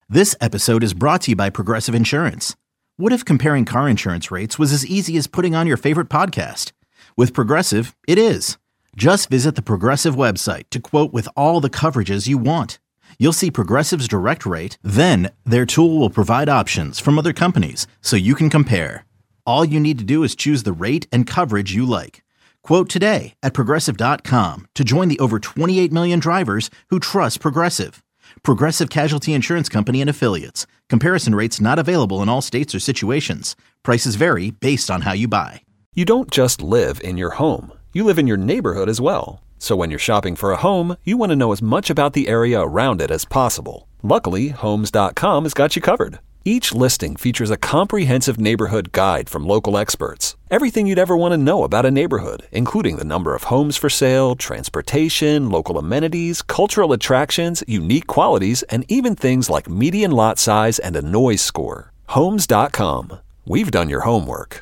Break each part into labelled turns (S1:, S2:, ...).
S1: This episode is brought to you by Progressive Insurance. What if comparing car insurance rates was as easy as putting on your favorite podcast? With Progressive, it is. Just visit the Progressive website to quote with all the coverages you want. You'll see Progressive's direct rate, then their tool will provide options from other companies so you can compare. All you need to do is choose the rate and coverage you like. Quote today at Progressive.com to join the over 28 million drivers who trust Progressive. Progressive Casualty Insurance Company and Affiliates. Comparison rates not available in all states or situations. Prices vary based on how you buy.
S2: You don't just live in your home. You live in your neighborhood as well. So when you're shopping for a home, you want to know as much about the area around it as possible. Luckily, Homes.com has got you covered. Each listing features a comprehensive neighborhood guide from local experts. Everything you'd ever want to know about a neighborhood, including the number of homes for sale, transportation, local amenities, cultural attractions, unique qualities, and even things like median lot size and a noise score. Homes.com. We've done your homework.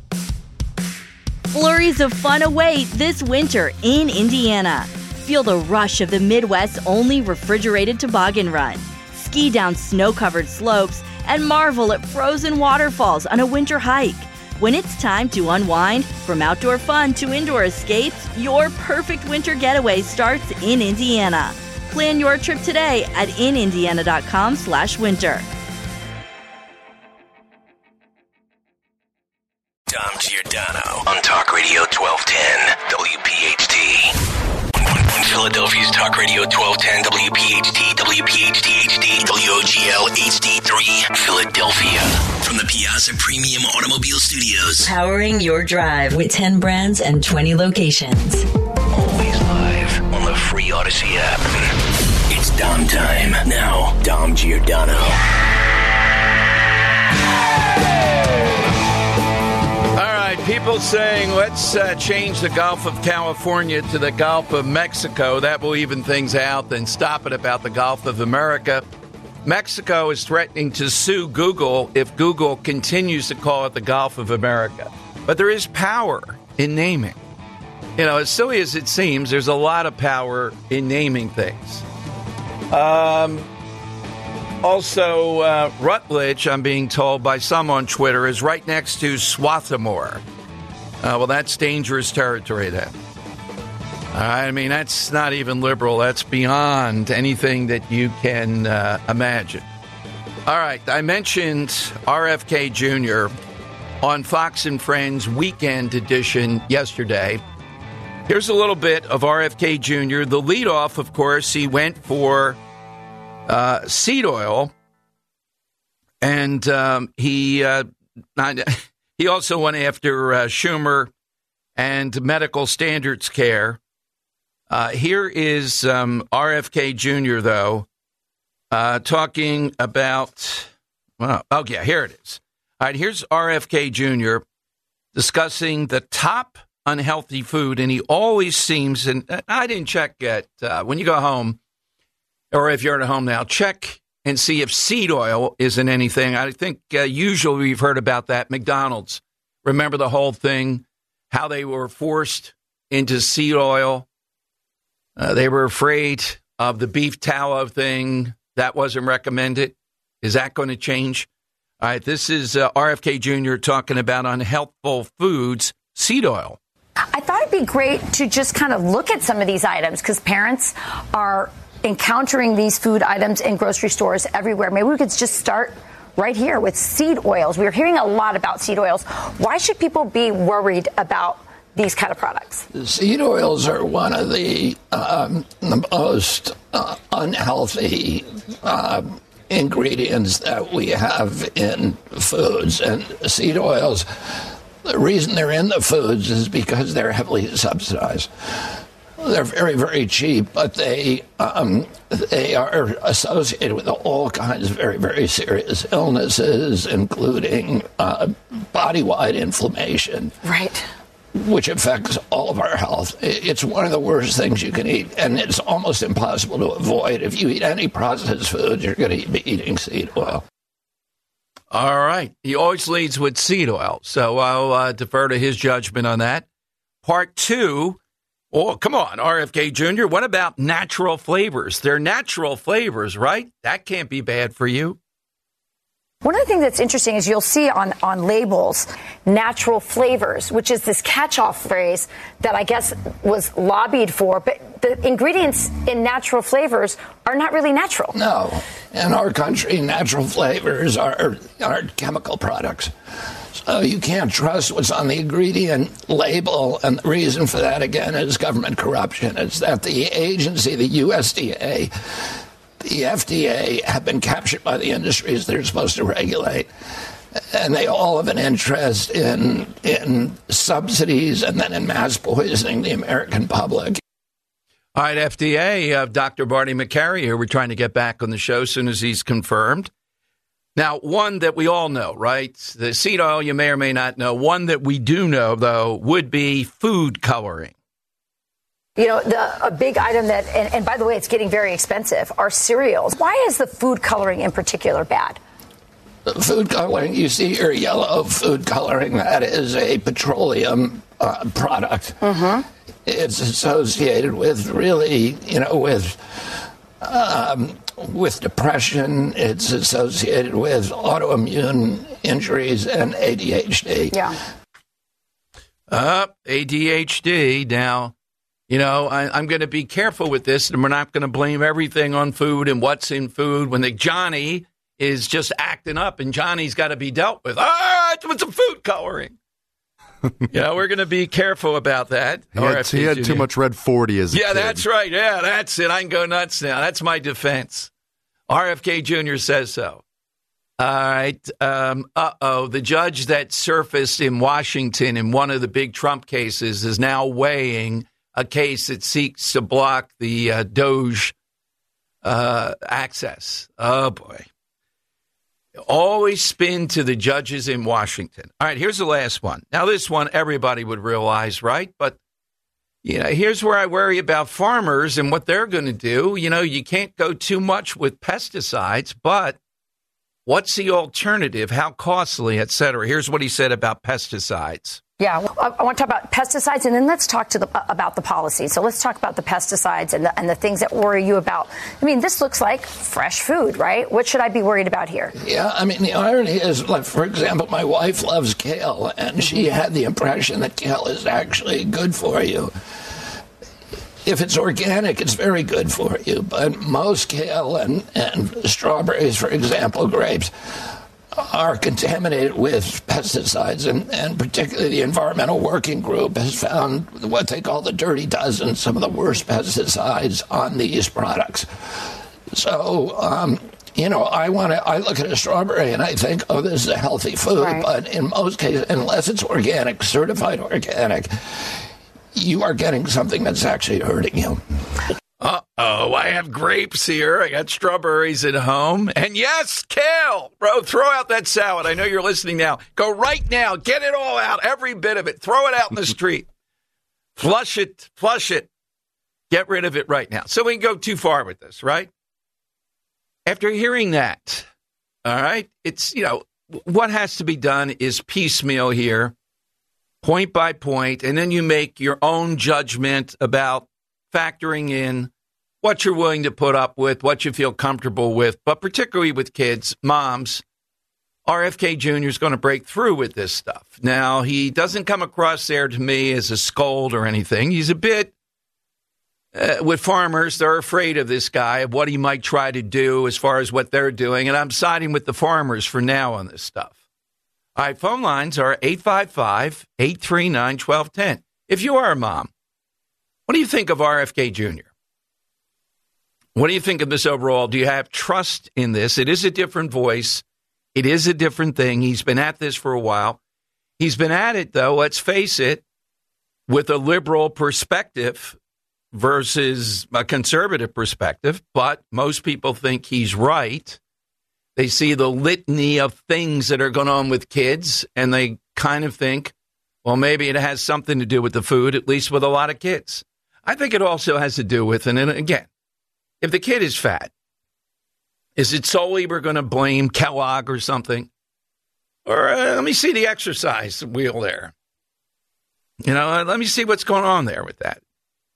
S3: Flurries of fun await this winter in Indiana. Feel the rush of the Midwest's only refrigerated toboggan run. Ski down snow-covered slopes and marvel at frozen waterfalls on a winter hike. When it's time to unwind, from outdoor fun to indoor escapes, your perfect winter getaway starts in Indiana. Plan your trip today at inindiana.com/winter.
S4: Dom Giordano on Talk Radio 1210 WPHT. Philadelphia's Talk Radio 1210 WPHT, WPHT HD, WOGL HD3, Philadelphia. From the Piazza Premium Automobile Studios.
S5: Powering your drive with 10 brands and 20 locations.
S4: Always live on the free Odyssey app. It's Dom time. Now, Dom Giordano.
S6: People saying, let's change the Gulf of California to the Gulf of Mexico. That will even things out, then stop it about the Gulf of America. Mexico is threatening to sue Google if Google continues to call it the Gulf of America. But there is power in naming. You know, as silly as it seems, there's a lot of power in naming things. Also, Rutledge, I'm being told by some on Twitter, is right next to Swarthmore. Well, that's dangerous territory then. I mean, that's not even liberal. That's beyond anything that you can imagine. All right, I mentioned RFK Jr. on Fox and Friends Weekend Edition yesterday. Here's a little bit of RFK Jr. The leadoff, of course, he went for seed oil, and he also went after Schumer and medical standards care. Here is RFK Jr., though, talking about, here it is. All right, here's RFK Jr. discussing the top unhealthy food, and he always seems, and I didn't check yet, when you go home, or if you're at home now, check and see if seed oil is in anything. I think usually we've heard about that. McDonald's, remember the whole thing, how they were forced into seed oil. They were afraid of the beef tallow thing. That wasn't recommended. Is that going to change? All right, this is RFK Jr. talking about unhealthful foods, seed oil.
S7: I thought it'd be great to just kind of look at some of these items because parents are encountering these food items in grocery stores everywhere. Maybe we could just start right here with seed oils. We're hearing a lot about seed oils. Why should people be worried about these kind of products?
S8: The seed oils are one of the most unhealthy ingredients that we have in foods. And seed oils, the reason they're in the foods is because they're heavily subsidized. They're very, very cheap, but they are associated with all kinds of very, very serious illnesses, including body-wide inflammation.
S7: Right.
S8: Which affects all of our health. It's one of the worst things you can eat, and it's almost impossible to avoid. If you eat any processed food, you're going to be eating seed oil.
S6: All right. He always leads with seed oil, so I'll defer to his judgment on that. Part two, Oh, come on, RFK Jr. What about natural flavors? They're natural flavors, right? That can't be bad for you.
S7: One of the things that's interesting is you'll see on labels natural flavors, which is this catch-all phrase that I guess was lobbied for. But the ingredients in natural flavors are not really natural.
S8: No. In our country, natural flavors are chemical products. So you can't trust what's on the ingredient label. And the reason for that, again, is government corruption. It's that the agency, the USDA, the FDA have been captured by the industries they're supposed to regulate. And they all have an interest in subsidies and then in mass poisoning the American public.
S6: All right, FDA, Dr. Barty Makary here. We're trying to get back on the show as soon as he's confirmed. Now, one that we all know, right? The seed oil you may or may not know. One that we do know, though, would be food coloring.
S7: You know, a big item that, and by the way, it's getting very expensive, are cereals. Why is the food coloring in particular bad?
S8: Food coloring, you see here yellow food coloring, that is a petroleum product. Mm-hmm. It's associated with really, with depression. It's associated with autoimmune injuries and ADHD.
S7: Yeah.
S6: ADHD. Now, I'm going to be careful with this, and we're not going to blame everything on food and what's in food when Johnny is just acting up, and Johnny's got to be dealt with. With some food coloring. We're going to be careful about that.
S9: He had too much Red 40 as a kid.
S6: Yeah, that's right. Yeah, that's it. I can go nuts now. That's my defense. RFK Jr. says so. All right. The judge that surfaced in Washington in one of the big Trump cases is now weighing a case that seeks to block the Doge access. Oh, boy. Always spin to the judges in Washington. All right, here's the last one. Now, this one everybody would realize, right? But, here's where I worry about farmers and what they're going to do. You can't go too much with pesticides, but what's the alternative? How costly, et cetera? Here's what he said about pesticides.
S7: Yeah, I want to talk about pesticides, and then let's talk about the policy. So let's talk about the pesticides and the things that worry you about. I mean, this looks like fresh food, right? What should I be worried about here?
S8: Yeah, I mean, the irony is, like, for example, my wife loves kale, and she had the impression that kale is actually good for you. If it's organic, it's very good for you. But most kale and strawberries, for example, grapes, are contaminated with pesticides, and particularly the Environmental Working Group has found what they call the dirty dozen, some of the worst pesticides on these products. So, I look at a strawberry and I think, oh, this is a healthy food, right. But in most cases, unless it's organic, certified organic, you are getting something that's actually hurting you.
S6: Uh-oh, I have grapes here. I got strawberries at home. And yes, kale. Bro, throw out that salad. I know you're listening now. Go right now. Get it all out, every bit of it. Throw it out in the street. Flush it. Get rid of it right now. So we can go too far with this, right? After hearing that, all right, it's, what has to be done is piecemeal here, point by point, and then you make your own judgment about factoring in what you're willing to put up with, what you feel comfortable with, but particularly with kids, moms, RFK Jr. is going to break through with this stuff. Now, he doesn't come across there to me as a scold or anything. He's a bit, with farmers, they're afraid of this guy, of what he might try to do as far as what they're doing, and I'm siding with the farmers for now on this stuff. All right, phone lines are 855-839-1210. If you are a mom, what do you think of RFK Jr.? What do you think of this overall? Do you have trust in this? It is a different voice. It is a different thing. He's been at this for a while. He's been at it, though, let's face it, with a liberal perspective versus a conservative perspective. But most people think he's right. They see the litany of things that are going on with kids, and they kind of think, well, maybe it has something to do with the food, at least with a lot of kids. I think it also has to do with, and again, if the kid is fat, is it solely we're going to blame Kellogg or something? Or let me see the exercise wheel there. Let me see what's going on there with that.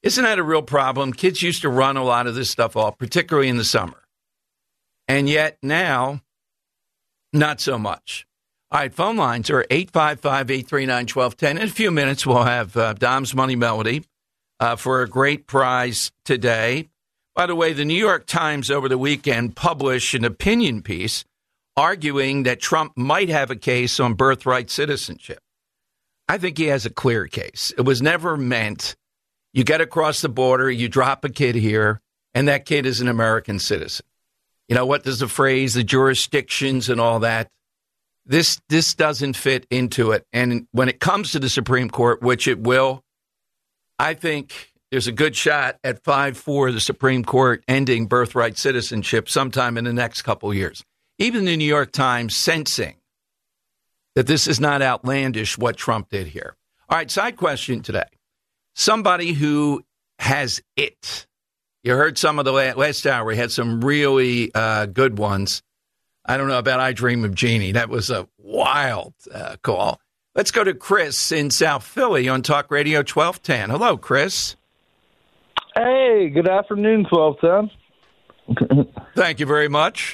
S6: Isn't that a real problem? Kids used to run a lot of this stuff off, particularly in the summer. And yet now, not so much. All right, phone lines are 855-839-1210. In a few minutes, we'll have Dom's Money Melody for a great prize today. By the way, the New York Times over the weekend published an opinion piece arguing that Trump might have a case on birthright citizenship. I think he has a clear case. It was never meant you get across the border, you drop a kid here, and that kid is an American citizen. You know, what does the phrase, the jurisdictions and all that? This doesn't fit into it. And when it comes to the Supreme Court, which it will, I think there's a good shot at 5-4 the Supreme Court ending birthright citizenship sometime in the next couple of years. Even the New York Times sensing that this is not outlandish what Trump did here. All right, side question today. Somebody who has it. You heard some of the last hour. We had some really good ones. I don't know about I Dream of Jeannie. That was a wild call. Let's go to Chris in South Philly on Talk Radio 1210. Hello, Chris.
S10: Hey, good afternoon, 1210.
S6: Thank you very much.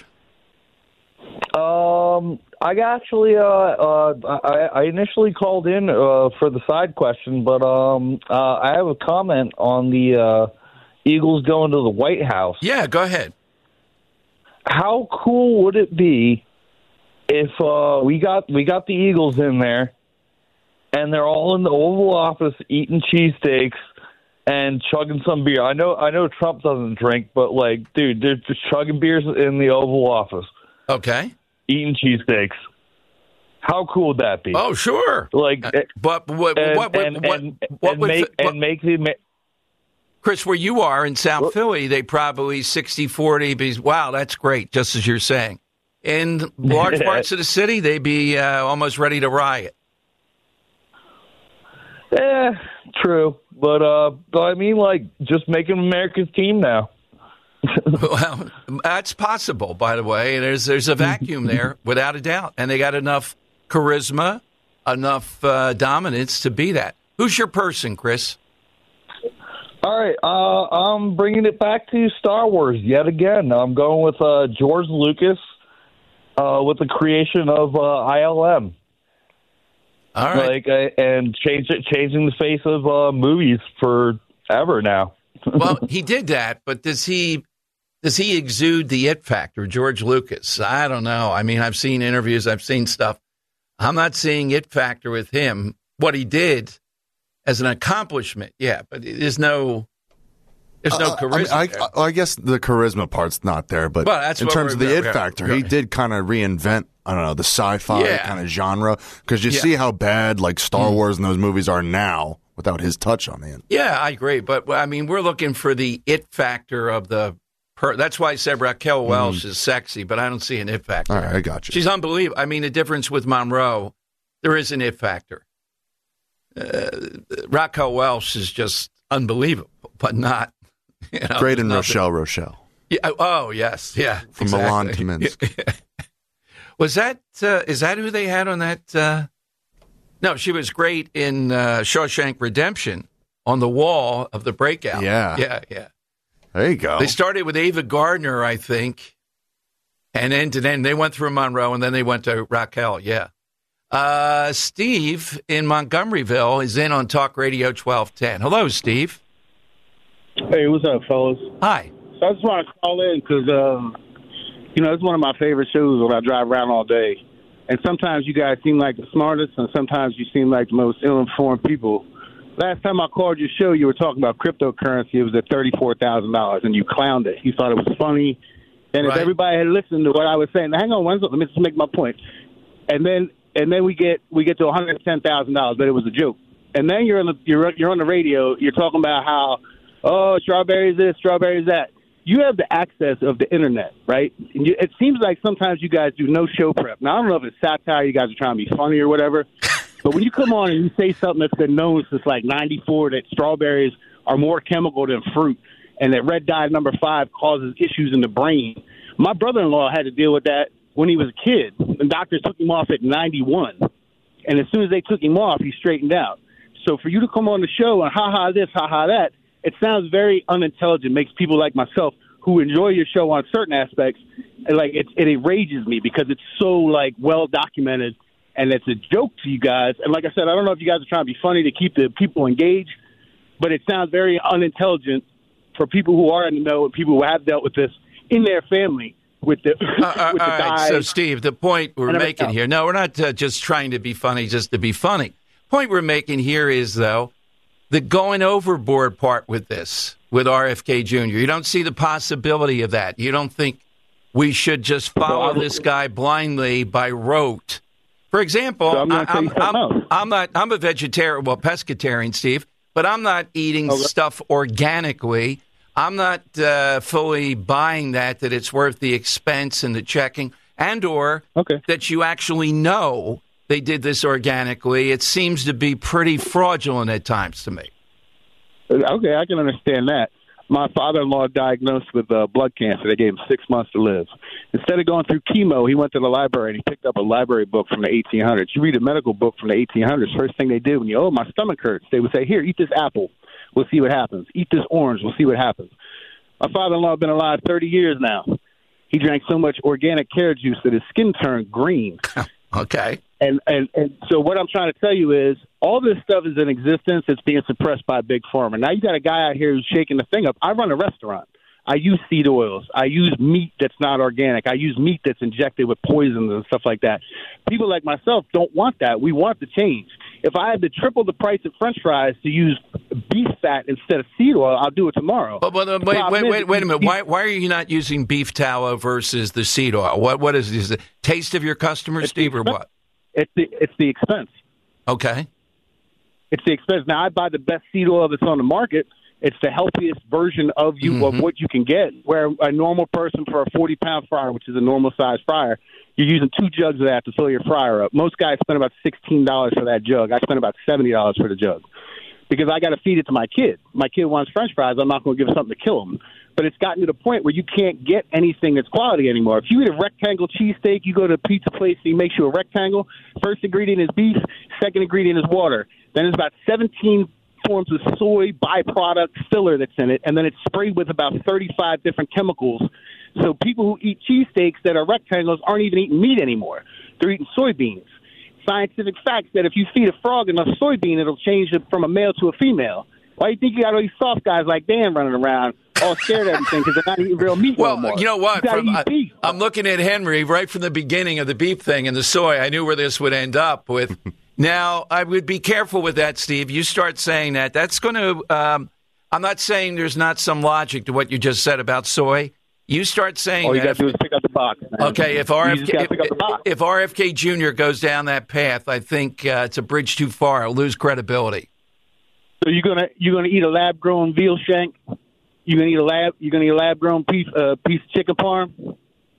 S10: I actually, I initially called in for the side question, but I have a comment on the Eagles going to the White House.
S6: Yeah, go ahead.
S10: How cool would it be if we got the Eagles in there, and they're all in the Oval Office eating cheesesteaks and chugging some beer? I know Trump doesn't drink, but like, dude, they're just chugging beers in the Oval Office.
S6: Okay.
S10: Eating cheesesteaks. How cool would that be?
S6: Oh, sure.
S10: Like,
S6: but Chris, where you are in South Philly, they probably 60-40 be, wow, that's great, just as you're saying. In large parts of the city, they'd be almost ready to riot.
S10: Yeah, true. But I mean, like, just make them America's team now.
S6: Well, that's possible, by the way. There's a vacuum there, without a doubt. And they got enough charisma, enough dominance to be that. Who's your person, Chris?
S10: All right, I'm bringing it back to Star Wars yet again. I'm going with George Lucas with the creation of ILM.
S6: All right,
S10: and changing the face of movies forever now.
S6: Well, he did that, but does he exude the it factor, George Lucas? I don't know. I mean, I've seen interviews, I've seen stuff. I'm not seeing it factor with him. What he did as an accomplishment, yeah, but there's no charisma.
S9: I guess the charisma part's not there, but in terms of the it factor, he did kind of reinvent, I don't know, the sci-fi kind of genre, because you see how bad like Star Wars and those movies are now without his touch on it.
S6: Yeah, I agree, but I mean, we're looking for the it factor of the. That's why I said Raquel Welch is sexy, but I don't see an it factor.
S9: All right, I got you.
S6: She's unbelievable. I mean, the difference with Monroe, there is an it factor. Raquel Welch is just unbelievable, but not. You know,
S9: great in Rochelle.
S6: Yeah. Oh, yes. Yeah.
S9: From Milan to Minsk.
S6: Was that? Is that who they had on that? No, she was great in Shawshank Redemption on the wall of the breakout.
S9: Yeah. There you go.
S6: They started with Ava Gardner, I think, and then they went through Monroe, and then they went to Raquel. Yeah. Steve in Montgomeryville is in on Talk Radio 1210. Hello, Steve.
S11: Hey, what's up, fellas?
S6: Hi.
S11: So I just want to call in because, it's one of my favorite shows when I drive around all day. And sometimes you guys seem like the smartest, and sometimes you seem like the most ill-informed people. Last time I called your show, you were talking about cryptocurrency. It was at $34,000, and you clowned it. You thought it was funny. And if everybody had listened to what I was saying, hang on one second, let me just make my point. And then we get to $110,000, but it was a joke. And then you're on the radio. You're talking about how, strawberries this, strawberries that. You have the access of the internet, right? And it seems like sometimes you guys do no show prep. Now, I don't know if it's satire, you guys are trying to be funny or whatever, but when you come on and you say something that's been known since like 94, that strawberries are more chemical than fruit and that red dye number 5 causes issues in the brain. My brother-in-law had to deal with that when he was a kid. The doctors took him off at 91, and as soon as they took him off, he straightened out. So for you to come on the show and ha-ha this, ha-ha that, it sounds very unintelligent, makes people like myself who enjoy your show on certain aspects, and like it enrages me because it's so like well documented and it's a joke to you guys. And like I said, I don't know if you guys are trying to be funny to keep the people engaged, but it sounds very unintelligent for people who are in the know and people who have dealt with this in their family with the with the
S6: right. So, Steve, the point we're making here, no, we're not just trying to be funny just to be funny. Point we're making here is, though, the going overboard part with this, with RFK Jr. You don't see the possibility of that. You don't think we should just follow this guy blindly by rote. For example, so I'm a vegetarian, well, pescatarian, Steve, but I'm not eating stuff organically. I'm not fully buying that it's worth the expense and the checking and or that you actually know they did this organically. It seems to be pretty fraudulent at times to me.
S11: Okay, I can understand that. My father-in-law diagnosed with blood cancer. They gave him 6 months to live. Instead of going through chemo, he went to the library and he picked up a library book from the 1800s. You read a medical book from the 1800s, first thing they did when you, my stomach hurts, they would say, here, eat this apple. We'll see what happens. Eat this orange. We'll see what happens. My father-in-law has been alive 30 years now. He drank so much organic carrot juice that his skin turned green.
S6: Okay.
S11: And so what I'm trying to tell you is all this stuff is in existence. It's being suppressed by Big Pharma. Now you got a guy out here who's shaking the thing up. I run a restaurant. I use seed oils. I use meat that's not organic. I use meat that's injected with poisons and stuff like that. People like myself don't want that. We want the change. If I had to triple the price of French fries to use beef fat instead of seed oil, I'll do it tomorrow.
S6: But wait a minute. Why are you not using beef tallow versus the seed oil? What is the taste of your customers, Steve, or what?
S11: It's the expense.
S6: Okay.
S11: It's the expense. Now, I buy the best seed oil that's on the market. It's the healthiest version of what you can get, where a normal person for a 40-pound fryer, which is a normal-sized fryer, you're using 2 jugs of that to fill your fryer up. Most guys spend about $16 for that jug. I spend about $70 for the jug because I got to feed it to my kid. My kid wants French fries. I'm not going to give him something to kill him. But it's gotten to the point where you can't get anything that's quality anymore. If you eat a rectangle cheesesteak, you go to a pizza place, he makes you a rectangle. First ingredient is beef. Second ingredient is water. Then there's about 17 forms of soy byproduct filler that's in it, and then it's sprayed with about 35 different chemicals. So people who eat cheesesteaks that are rectangles aren't even eating meat anymore. They're eating soybeans. Scientific facts that if you feed a frog enough soybean, it'll change it from a male to a female. Why do you think you got all these soft guys like Dan running around all scared of everything because they're not eating real meat no more?
S6: Well, you know what? I'm looking at Henry right from the beginning of the beef thing and the soy. I knew where this would end up with. Now, I would be careful with that, Steve. You start saying that. That's going to I'm not saying there's not some logic to what you just said about soy. You start saying
S11: all you got to do is pick up the box. Man.
S6: Okay, if RFK Jr. goes down that path, I think it's a bridge too far. I'll lose credibility.
S11: So you're gonna eat a lab grown veal shank? You're gonna eat a lab grown piece of chicken parm?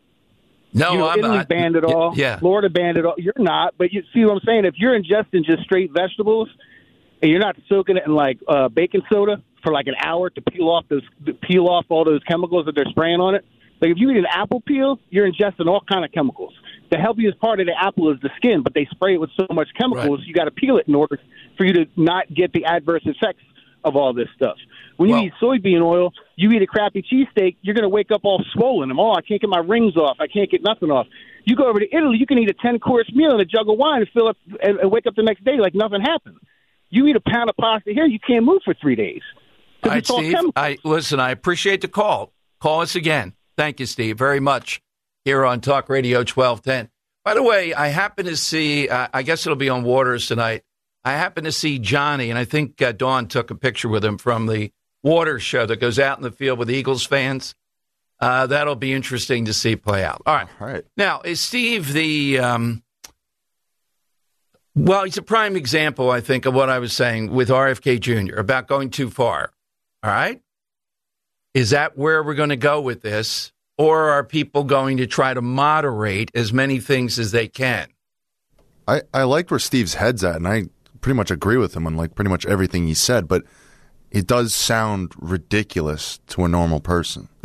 S6: No, I'm
S11: Italy
S6: not.
S11: Banned it all.
S6: Yeah.
S11: Florida banned it all. You're not, but you see what I'm saying? If you're ingesting just straight vegetables and you're not soaking it in like baking soda for like an hour to peel off all those chemicals that they're spraying on it. Like if you eat an apple peel, you're ingesting all kind of chemicals. The healthiest part of the apple is the skin, but they spray it with so much chemicals, You got to peel it in order for you to not get the adverse effects of all this stuff. When you eat soybean oil, you eat a crappy cheesesteak, you're going to wake up all swollen. I can't get my rings off. I can't get nothing off. You go over to Italy, you can eat a 10-course meal and a jug of wine and fill up and wake up the next day like nothing happened. You eat a pound of pasta here, you can't move for 3 days.
S6: All right, Steve, I appreciate the call. Call us again. Thank you, Steve, very much here on Talk Radio 1210. By the way, I happen to see, I guess it'll be on Waters tonight, I happen to see Johnny, and I think Dawn took a picture with him from the Waters show that goes out in the field with Eagles fans. That'll be interesting to see play out. All right. Now, is Steve he's a prime example, I think, of what I was saying with RFK Jr. about going too far. All right? Is that where we're going to go with this? Or are people going to try to moderate as many things as they can?
S9: I like where Steve's head's at, and I pretty much agree with him on like pretty much everything he said, but it does sound ridiculous to a normal person.
S6: Right.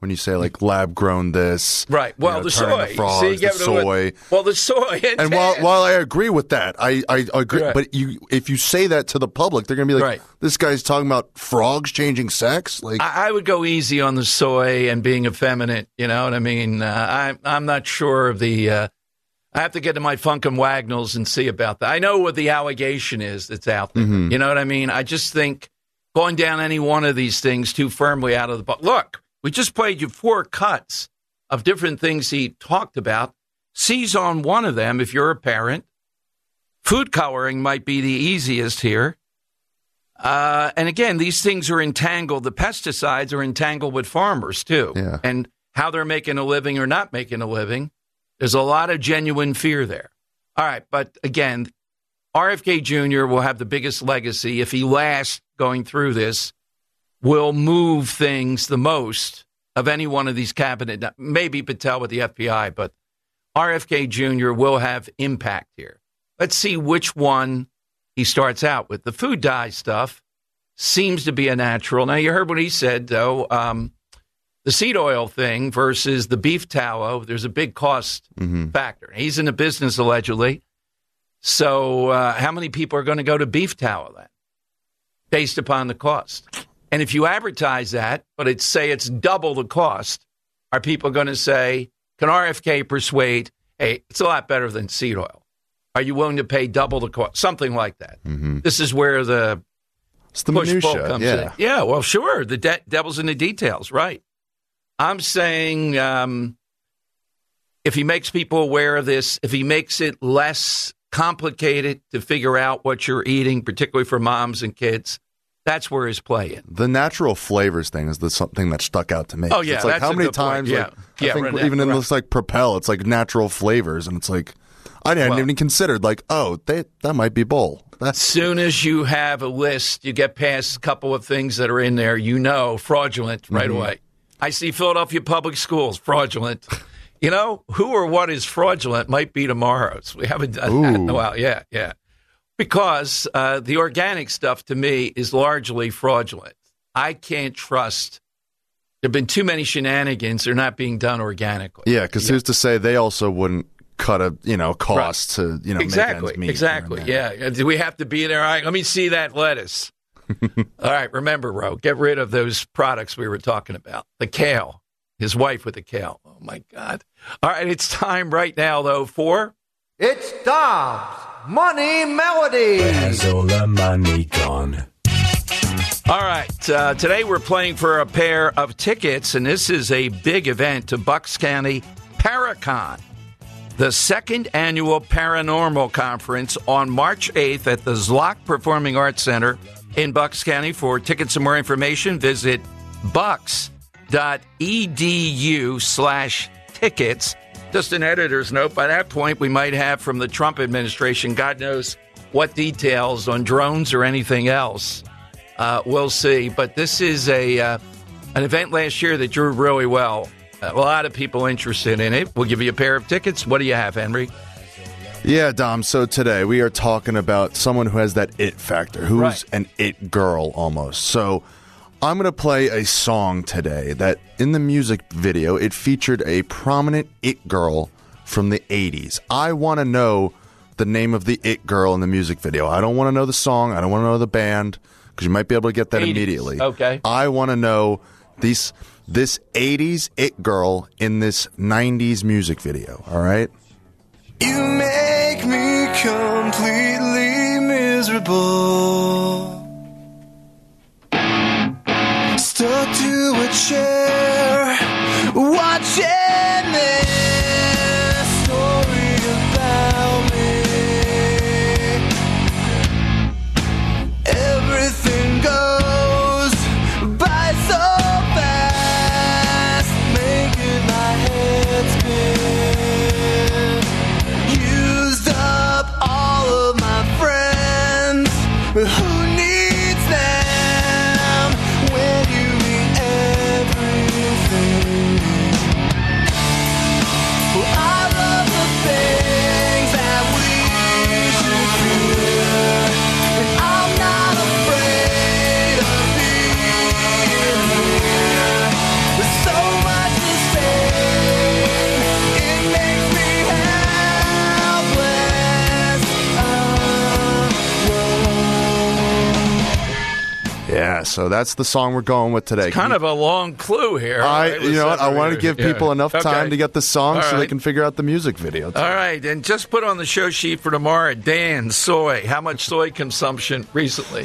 S9: when you say like lab grown this,
S6: right? Well, the soy,
S9: the frogs, the soy.
S6: Well, the soy,
S9: and while I agree with that, I agree. Right. But if you say that to the public, they're going to be like, "This guy's talking about frogs changing sex." Like,
S6: I would go easy on the soy and being effeminate. You know what I mean? I'm not sure of the. I have to get to my Funkin' Wagnalls and see about that. I know what the allegation is that's out there. Mm-hmm. You know what I mean? I just think going down any one of these things too firmly out of the book. Look. We just played you 4 cuts of different things he talked about. Seize on one of them if you're a parent. Food coloring might be the easiest here. And again, these things are entangled. The pesticides are entangled with farmers, too.
S9: Yeah.
S6: And how they're making a living or not making a living. There's a lot of genuine fear there. All right, but again, RFK Jr. will have the biggest legacy if he lasts going through this. Will move things the most of any one of these cabinet, maybe Patel with the FBI, but RFK Jr. will have impact here. Let's see which one he starts out with. The food dye stuff seems to be a natural. Now, you heard what he said, though. The seed oil thing versus the beef tallow, there's a big cost factor. He's in the business, allegedly. So how many people are going to go to beef tallow then, based upon the cost? And if you advertise that, but say it's double the cost, are people going to say, can RFK persuade, hey, it's a lot better than seed oil? Are you willing to pay double the cost? Something like that.
S9: Mm-hmm.
S6: This is where the push-pull comes in. Yeah, well, sure. The devil's in the details, right. I'm saying if he makes people aware of this, if he makes it less complicated to figure out what you're eating, particularly for moms and kids, that's where his play in.
S9: The natural flavors thing is something that stuck out to me.
S6: Oh, yeah.
S9: It's like
S6: that's
S9: how many times,
S6: I
S9: think even in this like Propel, it's like natural flavors. And it's like, I hadn't even considered like, that might be bull.
S6: As soon as you have a list, you get past a couple of things that are in there, fraudulent right away. I see Philadelphia Public Schools, fraudulent. Who or what is fraudulent might be tomorrow's. We haven't done that in a while. Yeah. Because the organic stuff, to me, is largely fraudulent. I can't trust. There have been too many shenanigans. They're not being done organically.
S9: Yeah, because who's to say they also wouldn't cut a cost to make ends meet.
S6: Exactly. Yeah. Do we have to be there? All right, let me see that lettuce. All right, remember, Ro, get rid of those products we were talking about. The kale. His wife with the kale. Oh, my God. All right, it's time right now, though, for...
S12: It's Dom's Money Melody.
S13: Where's all the money gone?
S6: All right, today we're playing for a pair of tickets, and this is a big event to Bucks County Paracon, the second annual paranormal conference on March 8th at the Zlock Performing Arts Center in Bucks County. For tickets and more information, visit bucks.edu/tickets. Just an editor's note, by that point, we might have from the Trump administration, God knows what details on drones or anything else. We'll see. But this is an event last year that drew really well. A lot of people interested in it. We'll give you a pair of tickets. What do you have, Henry?
S9: Yeah, Dom. So today we are talking about someone who has that it factor, who's an it girl almost. So I'm going to play a song today that in the music video, it featured a prominent it girl from the 80s. I want to know the name of the it girl in the music video. I don't want to know the song. I don't want to know the band because you might be able to get that
S6: 80s.
S9: Immediately.
S6: Okay.
S9: I want to know this 80s it girl in this 90s music video. All right?
S14: You make me completely miserable. Stuck to a chair, watching this story about me. Everything goes by so fast, making my head spin. Used up all of my friends, but who needs them when you meet everyone?
S9: Yeah, so that's the song we're going with today.
S6: It's kind of a long clue here.
S9: You know what? I want to give people enough time to get the song so they can figure out the music video, too.
S6: All right, and just put on the show sheet for tomorrow, Dan, soy. How much soy consumption recently?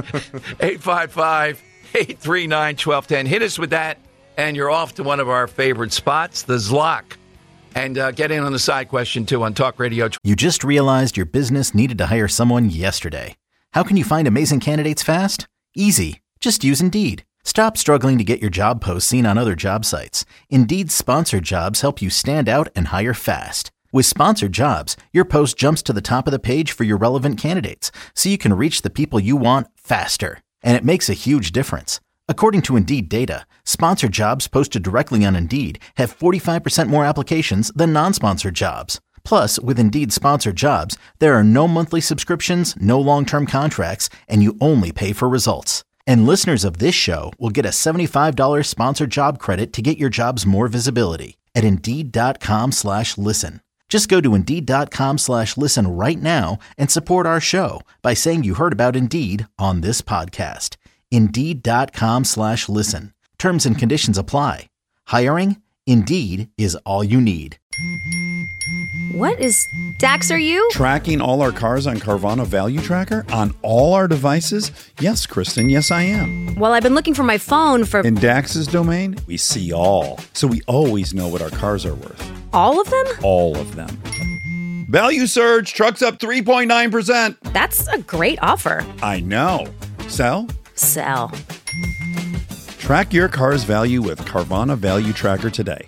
S6: 855-839-1210. Hit us with that, and you're off to one of our favorite spots, the Zlock. And get in on the side question, too, on Talk Radio.
S1: You just realized your business needed to hire someone yesterday. How can you find amazing candidates fast? Easy. Just use Indeed. Stop struggling to get your job posts seen on other job sites. Indeed's sponsored jobs help you stand out and hire fast. With sponsored jobs, your post jumps to the top of the page for your relevant candidates, so you can reach the people you want faster. And it makes a huge difference. According to Indeed data, sponsored jobs posted directly on Indeed have 45% more applications than non-sponsored jobs. Plus, with Indeed sponsored jobs, there are no monthly subscriptions, no long-term contracts, and you only pay for results. And listeners of this show will get a $75 sponsored job credit to get your jobs more visibility at Indeed.com/listen. Just go to Indeed.com/listen right now and support our show by saying you heard about Indeed on this podcast. Indeed.com/listen. Terms and conditions apply. Hiring? Indeed is all you need.
S15: What is Dax, are you?
S16: Tracking all our cars on Carvana Value Tracker on all our devices? Yes, Kristen, yes I am.
S15: Well, I've been looking for my phone for...
S16: In Dax's domain, we see all. So we always know what our cars are worth.
S15: All of them?
S16: All of them. Value surge, trucks up 3.9%.
S15: That's a great offer.
S16: I know. Sell?
S15: Sell.
S16: Track your car's value with Carvana Value Tracker today.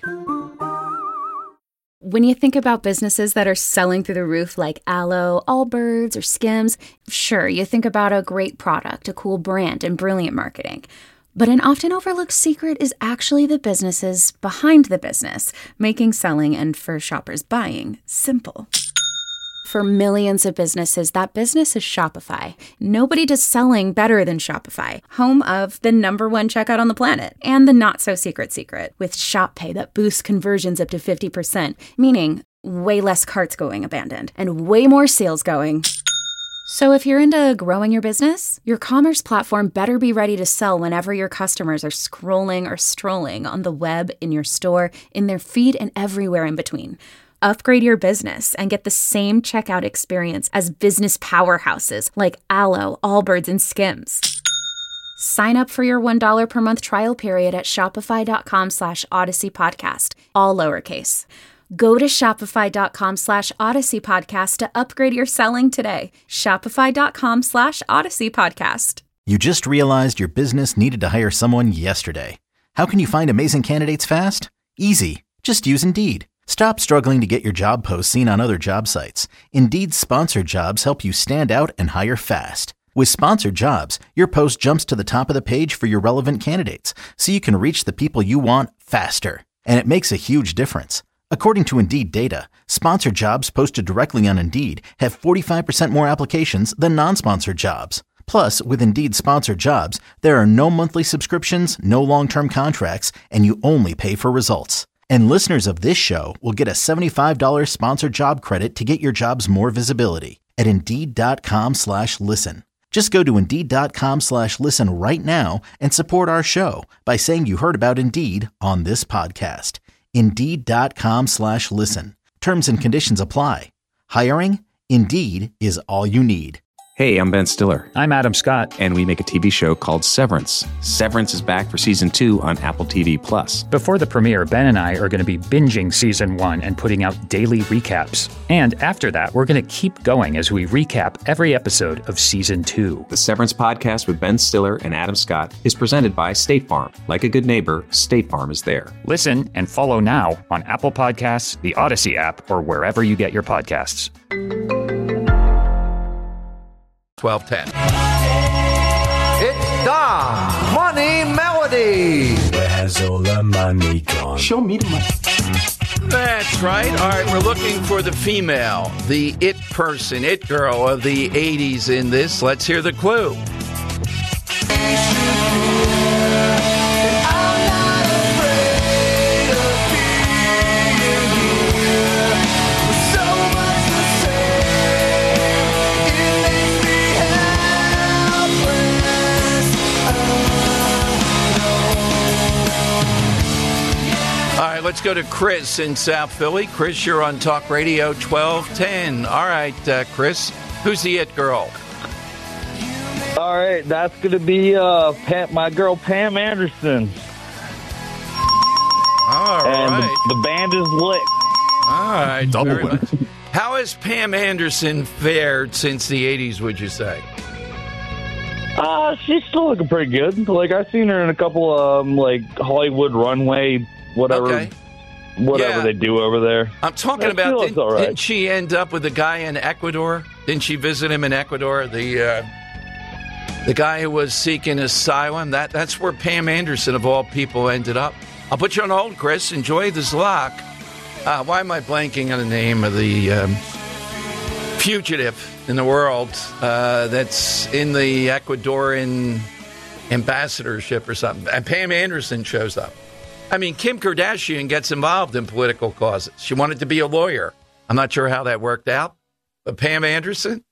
S17: When you think about businesses that are selling through the roof like Aloe, Allbirds, or Skims, sure, you think about a great product, a cool brand, and brilliant marketing. But an often overlooked secret is actually the businesses behind the business, making selling and for shoppers buying simple. For millions of businesses, that business is Shopify. Nobody does selling better than Shopify, home of the #1 checkout on the planet and the not-so-secret secret with Shop Pay that boosts conversions up to 50%, meaning way less carts going abandoned and way more sales going. So if you're into growing your business, your commerce platform better be ready to sell whenever your customers are scrolling or strolling on the web, in your store, in their feed, and everywhere in between. Upgrade your business and get the same checkout experience as business powerhouses like Aloe, Allbirds, and Skims. Sign up for your $1 per month trial period at shopify.com/Odyssey Podcast, all lowercase. Go to shopify.com/Odyssey Podcast to upgrade your selling today. Shopify.com/Odyssey Podcast.
S1: You just realized your business needed to hire someone yesterday. How can you find amazing candidates fast? Easy. Just use Indeed. Stop struggling to get your job posts seen on other job sites. Indeed's sponsored jobs help you stand out and hire fast. With sponsored jobs, your post jumps to the top of the page for your relevant candidates, so you can reach the people you want faster. And it makes a huge difference. According to Indeed data, sponsored jobs posted directly on Indeed have 45% more applications than non-sponsored jobs. Plus, with Indeed sponsored jobs, there are no monthly subscriptions, no long-term contracts, and you only pay for results. And listeners of this show will get a $75 sponsored job credit to get your jobs more visibility at Indeed.com/listen. Just go to Indeed.com/listen right now and support our show by saying you heard about Indeed on this podcast. Indeed.com/listen. Terms and conditions apply. Hiring? Indeed is all you need.
S18: Hey, I'm Ben Stiller.
S19: I'm Adam Scott.
S18: And we make a TV show called Severance. Severance is back for season 2 on Apple TV+.
S19: Before the premiere, Ben and I are going to be binging season 1 and putting out daily recaps. And after that, we're going to keep going as we recap every episode of season 2.
S18: The Severance podcast with Ben Stiller and Adam Scott is presented by State Farm. Like a good neighbor, State Farm is there.
S19: Listen and follow now on Apple Podcasts, the Odyssey app, or wherever you get your podcasts.
S6: 12:10.
S12: It's Dom Money Melody.
S13: Where has all the money gone?
S12: Show me the money.
S6: That's right. All right, we're looking for the female, the it person, it girl of the 80s in this. Let's hear the clue. go to Chris in South Philly. Chris, you're on Talk Radio 1210. All right, Chris, who's the it girl?
S10: All right, that's going to be my girl Pam Anderson.
S6: All
S10: and
S6: right.
S10: The band is lit.
S6: All right.
S9: Double
S6: very
S9: win.
S6: much. How has Pam Anderson fared since the 80s, would you say?
S10: She's still looking pretty good. Like, I've seen her in a couple of, Hollywood runway, whatever they do over there.
S6: I'm talking about, didn't she end up with a guy in Ecuador? Didn't she visit him in Ecuador? The guy who was seeking asylum? That's where Pam Anderson, of all people, ended up. I'll put you on hold, Chris. Enjoy this lock. Why am I blanking on the name of the fugitive in the world that's in the Ecuadorian ambassadorship or something? And Pam Anderson shows up. I mean, Kim Kardashian gets involved in political causes. She wanted to be a lawyer. I'm not sure how that worked out. But Pam Anderson?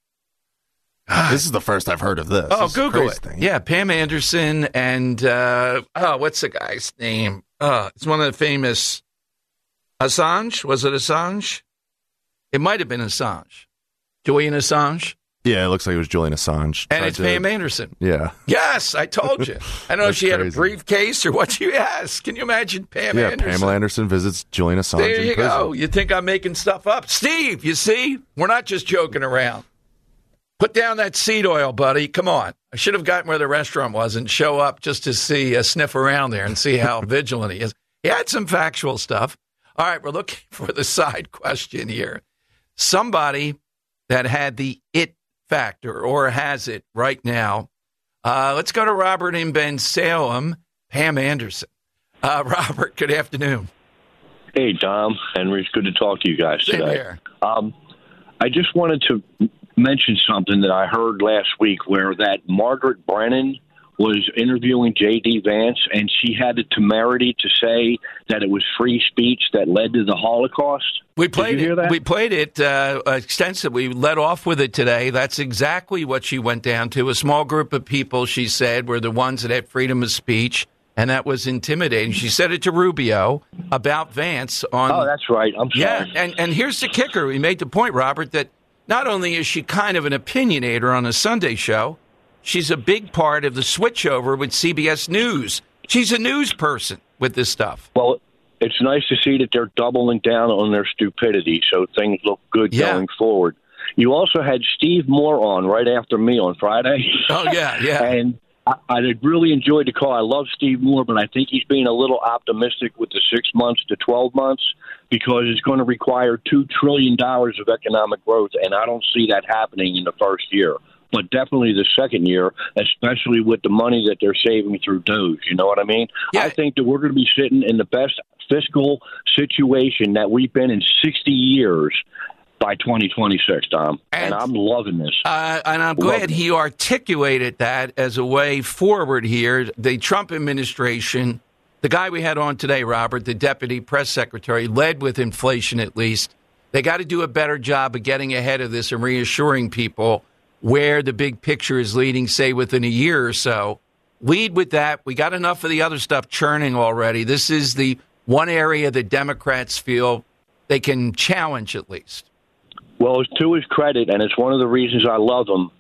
S9: This is the first I've heard of this.
S6: Oh,
S9: this
S6: Google it.
S9: Thing.
S6: Yeah, Pam Anderson and, what's the guy's name? It's one of the famous... Assange? Was it Assange? It might have been Assange. Julian Assange?
S9: Yeah, it looks like it was Julian Assange.
S6: And it's Pam Anderson.
S9: Yeah.
S6: Yes, I told you. I don't know if she had a briefcase or what you asked. Can you imagine Pam Anderson?
S9: Yeah, Pamela Anderson visits Julian Assange
S6: There you
S9: in prison.
S6: go. You think I'm making stuff up. Steve, you see? We're not just joking around. Put down that seed oil, buddy. Come on. I should have gotten where the restaurant was and show up just to sniff around there and see how vigilant he is. He had some factual stuff. All right, we're looking for the side question here. Somebody that had the it factor or has it right now. Let's go to Robert in Bensalem. Pam Anderson. Robert, good afternoon.
S20: Hey, Dom, Henry. It's good to talk to you guys today.
S6: Same here.
S20: I just wanted to mention something that I heard last week where that Margaret Brennan was interviewing J.D. Vance, and she had the temerity to say that it was free speech that led to the Holocaust.
S6: We played
S20: Did you hear that?
S6: We played it extensively. We led off with it today. That's exactly what she went down to. A small group of people, she said, were the ones that had freedom of speech, and that was intimidating. She said it to Rubio about Vance on...
S20: Oh, that's right. I'm sorry.
S6: Yeah, and here's the kicker. We made the point, Robert, that not only is she kind of an opinionator on a Sunday show, she's a big part of the switchover with CBS News. She's a news person with this stuff.
S20: Well, it's nice to see that they're doubling down on their stupidity, so things look good going forward. You also had Steve Moore on right after me on Friday.
S6: Oh, yeah.
S20: And I really enjoyed the call. I love Steve Moore, but I think he's being a little optimistic with the 6 months to 12 months because it's going to require $2 trillion of economic growth, and I don't see that happening in the first year. But definitely the second year, especially with the money that they're saving through Doge. You know what I mean? Yeah. I think that we're going to be sitting in the best fiscal situation that we've been in 60 years by 2026, Dom. And I'm loving this.
S6: And I'm glad he articulated that as a way forward here. The Trump administration, the guy we had on today, Robert, the deputy press secretary, led with inflation at least. They got to do a better job of getting ahead of this and reassuring people where the big picture is leading, say, within a year or so. Lead with that. We got enough of the other stuff churning already. This is the one area that Democrats feel they can challenge at least.
S20: Well, to his credit, and it's one of the reasons I love him,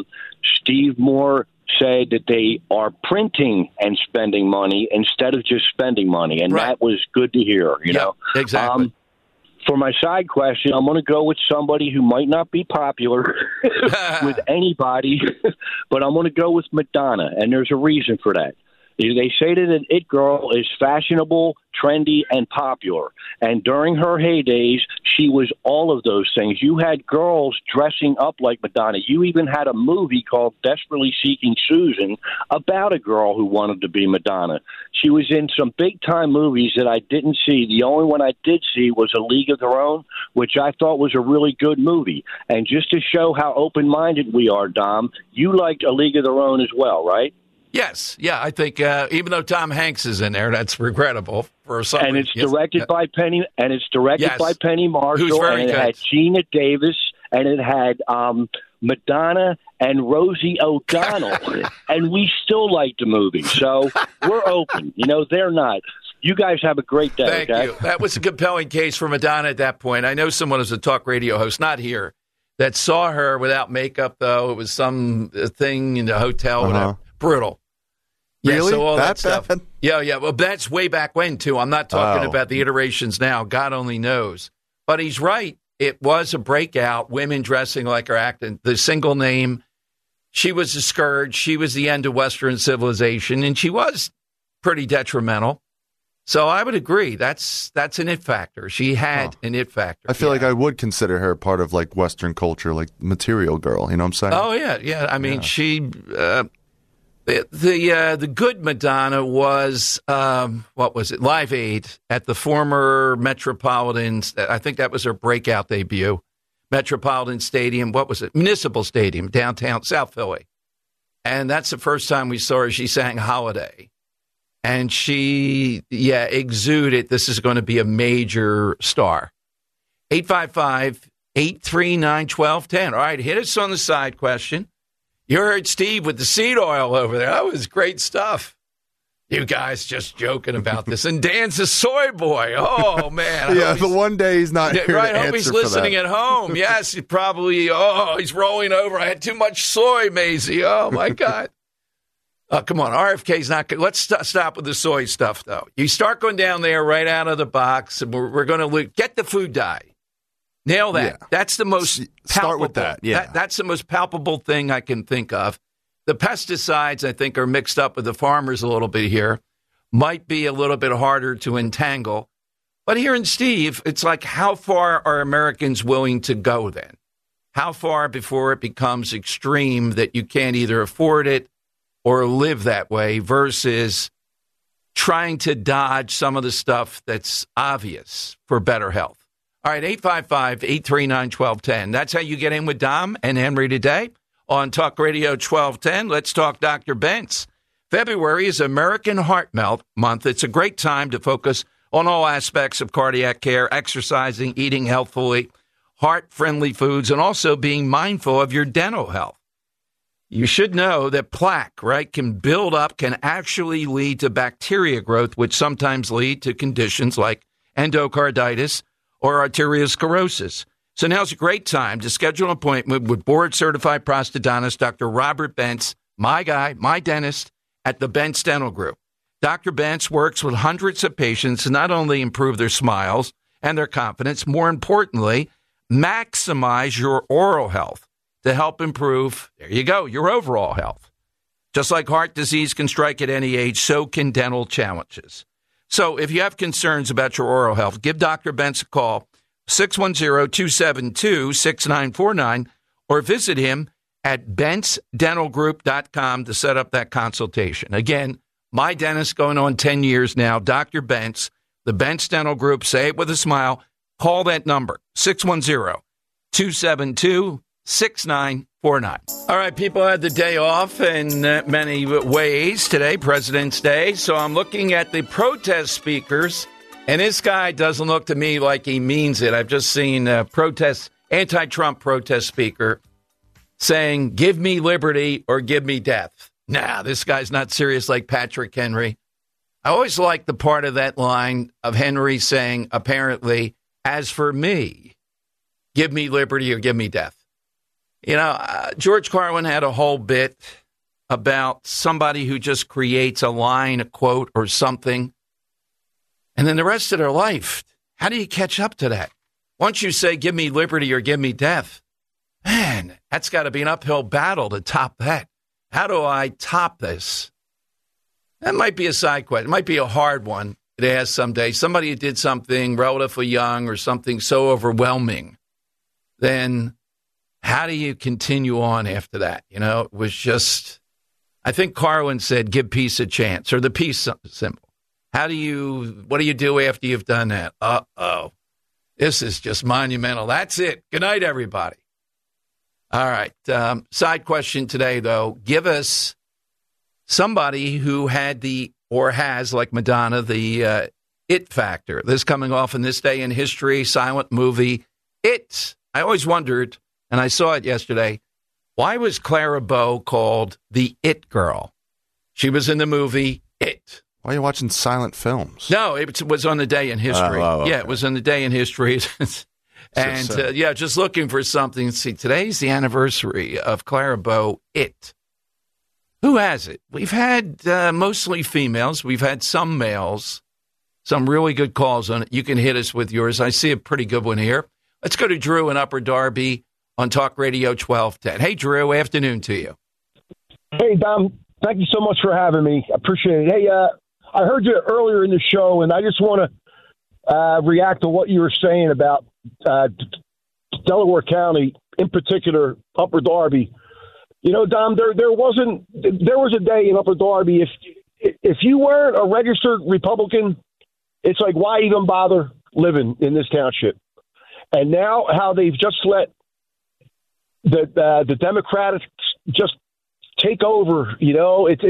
S20: Steve Moore said that they are printing and spending money instead of just spending money, and that was good to hear, you know.
S6: Exactly.
S20: For my side question, I'm going to go with somebody who might not be popular with anybody, but I'm going to go with Madonna, and there's a reason for that. They say that an it girl is fashionable, trendy, and popular. And during her heydays, she was all of those things. You had girls dressing up like Madonna. You even had a movie called Desperately Seeking Susan about a girl who wanted to be Madonna. She was in some big-time movies that I didn't see. The only one I did see was A League of Their Own, which I thought was a really good movie. And just to show how open-minded we are, Dom, you liked A League of Their Own as well, right?
S6: Yes, I think even though Tom Hanks is in there, that's regrettable for some.
S20: And it's directed by Penny, and it's directed by Penny Marshall,
S6: who's very
S20: and it
S6: good.
S20: had Gina Davis, and it had Madonna and Rosie O'Donnell, and we still like the movie, so we're open. You know, they're not. You guys have a great day.
S6: Thank
S20: okay?
S6: you. That was a compelling case for Madonna at that point. I know someone who's a talk radio host, not here, that saw her without makeup, though. It was some thing in the hotel. Whatever. Brutal.
S9: Really?
S6: Yeah, so all that
S9: bad?
S6: stuff. Yeah. Well, that's way back when, too. I'm not talking about the iterations now. God only knows. But he's right. It was a breakout. Women dressing like her acting. The single name. She was a scourge. She was the end of Western civilization. And she was pretty detrimental. So I would agree. That's an it factor. She had an it factor.
S9: I feel like I would consider her part of like Western culture, like Material Girl. You know what I'm saying?
S6: Oh, yeah. I mean, she... The good Madonna was, what was it, Live Aid at the former Metropolitan, I think that was her breakout debut, Metropolitan Stadium, what was it, Municipal Stadium, downtown South Philly. And that's the first time we saw her. She sang Holiday. And she, exuded, this is going to be a major star. 855-839-1210. All right, hit us on the side question. You heard Steve with the seed oil over there. That was great stuff. You guys just joking about this. And Dan's a soy boy. Oh, man.
S9: But one day he's not here
S6: right,
S9: to
S6: I hope he's listening at home. Yes, he probably, he's rolling over. I had too much soy, Maisie. Oh, my God. Come on, RFK's not good. Let's stop with the soy stuff, though. You start going down there right out of the box, and we're going to get the food dye. Nail that. Yeah. That's the most palpable.
S9: Start with that,
S6: That's the most palpable thing I can think of. The pesticides, I think, are mixed up with the farmers a little bit here. Might be a little bit harder to entangle. But here in Steve, it's like, how far are Americans willing to go then? How far before it becomes extreme that you can't either afford it or live that way versus trying to dodge some of the stuff that's obvious for better health? All right, 855-839-1210. That's how you get in with Dom and Henry today on Talk Radio 1210. Let's talk Dr. Bentz. February is American Heart Month. It's a great time to focus on all aspects of cardiac care, exercising, eating healthfully, heart-friendly foods, and also being mindful of your dental health. You should know that plaque, can build up, can actually lead to bacteria growth, which sometimes lead to conditions like endocarditis or arteriosclerosis. So now's a great time to schedule an appointment with board-certified prosthodontist Dr. Robert Bentz, my guy, my dentist, at the Bentz Dental Group. Dr. Bentz works with hundreds of patients to not only improve their smiles and their confidence, more importantly, maximize your oral health to help improve, there you go, your overall health. Just like heart disease can strike at any age, so can dental challenges. So if you have concerns about your oral health, give Dr. Bentz a call, 610-272-6949, or visit him at BentzDentalGroup.com to set up that consultation. Again, my dentist going on 10 years now, Dr. Bentz, the Bentz Dental Group, say it with a smile, call that number, 610-272-6949. All right, people had the day off in many ways today, President's Day. So I'm looking at the protest speakers, and this guy doesn't look to me like he means it. I've just seen a anti-Trump protest speaker saying, give me liberty or give me death. Nah, this guy's not serious like Patrick Henry. I always like the part of that line of Henry saying, apparently, as for me, give me liberty or give me death. You know, George Carlin had a whole bit about somebody who just creates a line, a quote, or something, and then the rest of their life, how do you catch up to that? Once you say, give me liberty or give me death, man, that's got to be an uphill battle to top that. How do I top this? That might be a side question. It might be a hard one to ask someday. Somebody who did something relatively young or something so overwhelming, then how do you continue on after that? You know, it was just, I think Carlin said, give peace a chance, or the peace symbol. What do you do after you've done that? Uh-oh. This is just monumental. That's it. Good night, everybody. All right. Side question today, though. Give us somebody who had has, like Madonna, the it factor. This coming off in this day in history, silent movie, It. I always wondered, and I saw it yesterday, why was Clara Bow called the It Girl? She was in the movie It.
S9: Why are you watching silent films?
S6: No, it was on the day in history.
S9: Okay.
S6: Yeah, it was on the day in history. And, just looking for something. See, today's the anniversary of Clara Bow, It. Who has it? We've had mostly females. We've had some males. Some really good calls on it. You can hit us with yours. I see a pretty good one here. Let's go to Drew in Upper Darby on Talk Radio 1210. Hey, Drew, afternoon to you.
S21: Hey, Dom. Thank you so much for having me. I appreciate it. Hey, I heard you earlier in the show, and I just want to react to what you were saying about Delaware County, in particular, Upper Darby. You know, Dom, there was a day in Upper Darby, if you weren't a registered Republican, it's like, why even bother living in this township? And now how they've just let the Democrats just take over, you know, it's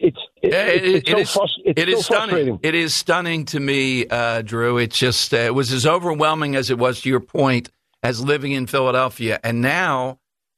S21: so frustrating.
S6: It is stunning to me, Drew. It's just, it was as overwhelming as it was, to your point, as living in Philadelphia. And now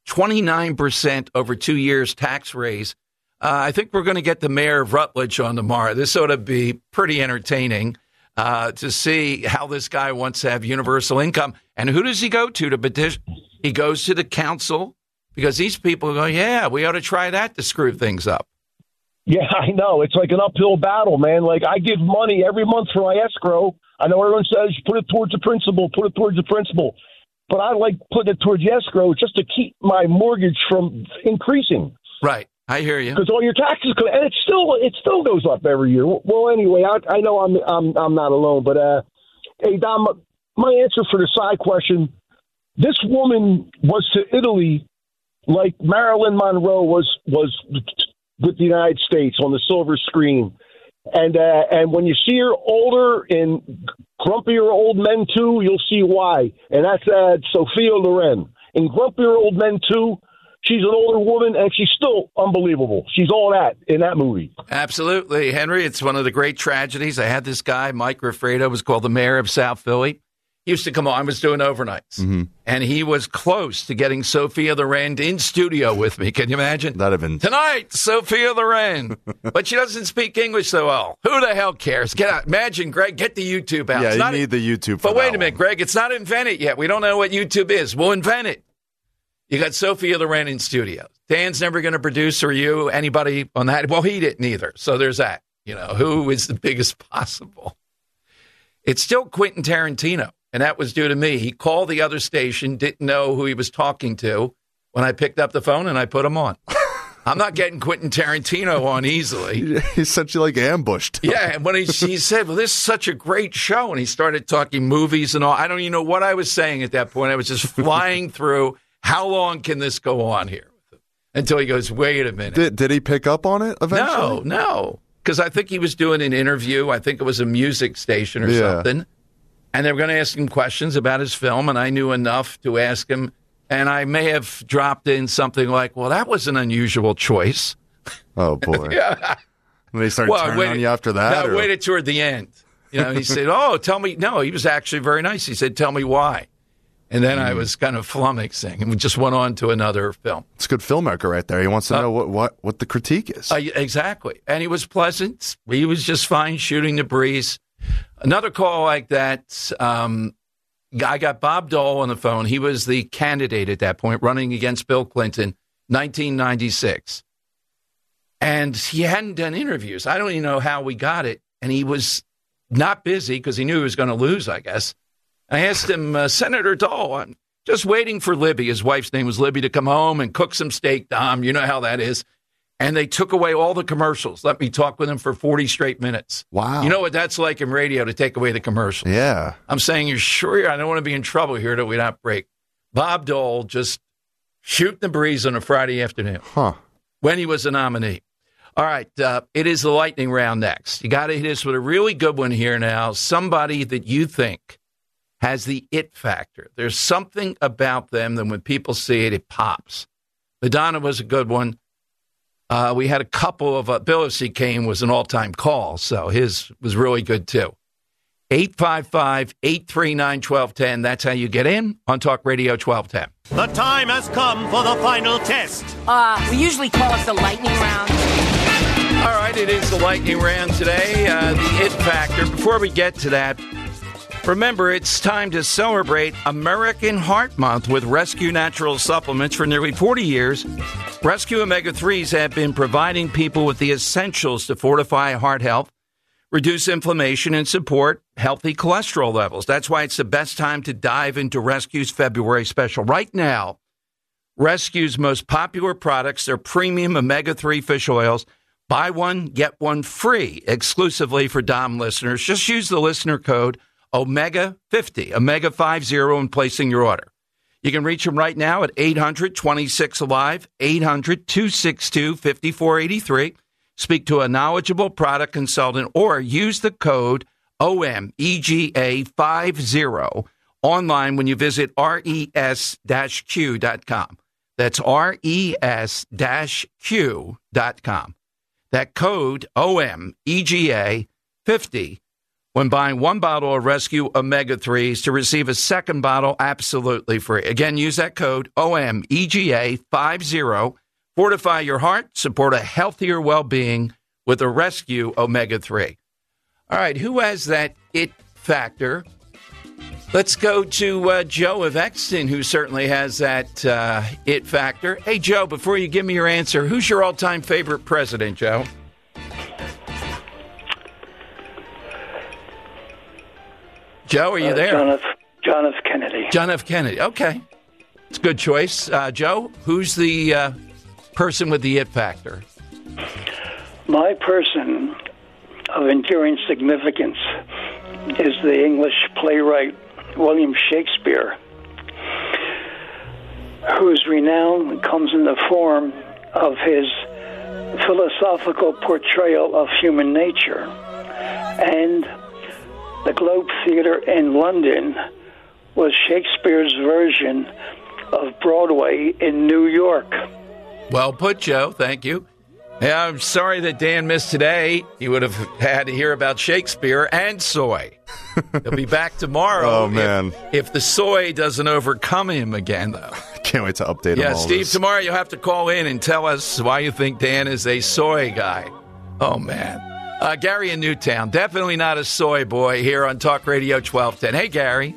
S6: 29% over 2 years tax raise. I think we're going to get the mayor of Rutledge on tomorrow. This ought to be pretty entertaining to see how this guy wants to have universal income. And who does he go to petition? He goes to the council, because these people go, yeah, we ought to try that to screw things up.
S21: Yeah, I know. It's like an uphill battle, man. Like, I give money every month for my escrow. I know everyone says put it towards the principal. But I like putting it towards the escrow just to keep my mortgage from increasing.
S6: Right. I hear you.
S21: Because all your taxes go, and it still goes up every year. Well, anyway, I know I'm not alone, but hey, Dom, my answer for the side question: this woman was to Italy like Marilyn Monroe was with the United States on the silver screen, and when you see her older and grumpier old men too, you'll see why, and that's Sophia Loren. In Grumpier Old Men too. She's an older woman, and she's still unbelievable. She's all that in that movie.
S6: Absolutely, Henry. It's one of the great tragedies. I had this guy, Mike Raffredo, was called the mayor of South Philly. He used to come on. I was doing overnights, and he was close to getting Sophia Loren in studio with me. Can you imagine?
S9: That'd have been
S6: tonight, Sophia Loren. But she doesn't speak English so well. Who the hell cares? Get out. Imagine, Greg, get the YouTube out.
S9: Yeah, you need the YouTube for
S6: But wait a minute, Greg. It's not invented yet. We don't know what YouTube is. We'll invent it. You got Sophia Loren in studio. Dan's never going to produce, or you, anybody on that. Well, he didn't either. So there's that. You know, who is the biggest possible? It's still Quentin Tarantino, and that was due to me. He called the other station, didn't know who he was talking to when I picked up the phone, and I put him on. I'm not getting Quentin Tarantino on easily.
S9: He's such like ambushed.
S6: Yeah, and when he said, well, this is such a great show, and he started talking movies and all. I don't even know what I was saying at that point. I was just flying through. How long can this go on here? Until he goes, wait a minute.
S9: Did he pick up on it eventually?
S6: No. Because I think he was doing an interview. I think it was a music station or something. And they were going to ask him questions about his film, and I knew enough to ask him. And I may have dropped in something like, well, that was an unusual choice.
S9: Oh, boy.
S6: Yeah.
S9: And they started turning on you after that?
S6: No, I waited toward the end. You know, he said, oh, tell me. No, he was actually very nice. He said, tell me why. And then I was kind of flummoxing, and we just went on to another film.
S9: It's a good filmmaker right there. He wants to know what the critique is.
S6: Exactly. And he was pleasant. He was just fine shooting the breeze. Another call like that, I got Bob Dole on the phone. He was the candidate at that point running against Bill Clinton, 1996. And he hadn't done interviews. I don't even know how we got it. And he was not busy because he knew he was going to lose, I guess. I asked him, Senator Dole, I'm just waiting for Libby. His wife's name was Libby to come home and cook some steak, Dom. You know how that is. And they took away all the commercials. Let me talk with him for 40 straight minutes.
S9: Wow.
S6: You know what that's like in radio, to take away the commercials.
S9: Yeah.
S6: I'm saying, you're sure? I don't want to be in trouble here that we not break. Bob Dole just shooting the breeze on a Friday afternoon. When he was a nominee. All right. It is the lightning round next. You got to hit us with a really good one here now. Somebody that you think has the it factor. There's something about them that when people see it, it pops. Madonna was a good one. We had a couple of, Bill O.C. Kane was an all-time call, so his was really good too. 855-839-1210. That's how you get in on Talk Radio 1210.
S22: The time has come for the final test.
S23: We usually call it the lightning round.
S6: All right, it is the lightning round today, the It Factor. Before we get to that, remember, it's time to celebrate American Heart Month with Rescue Natural Supplements. For nearly 40 years, Rescue Omega-3s have been providing people with the essentials to fortify heart health, reduce inflammation, and support healthy cholesterol levels. That's why it's the best time to dive into Rescue's February special. Right now, Rescue's most popular products are premium omega-3 fish oils. Buy one, get one free exclusively for Dom listeners. Just use the listener code OMEGA50, OMEGA50 in placing your order. You can reach them right now at 800-26-ALIVE, 800-262-5483. Speak to a knowledgeable product consultant or use the code OMEGA50 online when you visit res-q.com. That's res-q.com. That code OMEGA50 when buying one bottle of Rescue Omega-3s to receive a second bottle absolutely free. Again, use that code OMEGA50. Fortify your heart, support a healthier well-being with a Rescue Omega-3. All right, who has that It Factor? Let's go to Joe of Exton, who certainly has that It Factor. Hey, Joe, before you give me your answer, who's your all-time favorite president, Joe? Joe, are you there?
S2: John F. Kennedy.
S6: John F. Kennedy. Okay. It's a good choice. Joe, who's the person with the It Factor?
S2: My person of enduring significance is the English playwright William Shakespeare, whose renown comes in the form of his philosophical portrayal of human nature. And the Globe Theatre in London was Shakespeare's version of Broadway in New York.
S6: Well put, Joe. Thank you. Yeah, I'm sorry that Dan missed today. He would have had to hear about Shakespeare and soy. He'll be back tomorrow.
S9: Oh, man.
S6: If the soy doesn't overcome him again, though.
S9: Can't wait to update him.
S6: Yeah,
S9: all
S6: Steve,
S9: this.
S6: tomorrow you'll have to call in and tell us why you think Dan is a soy guy. Oh, man. Gary in Newtown, definitely not a soy boy here on Talk Radio 1210. Hey, Gary.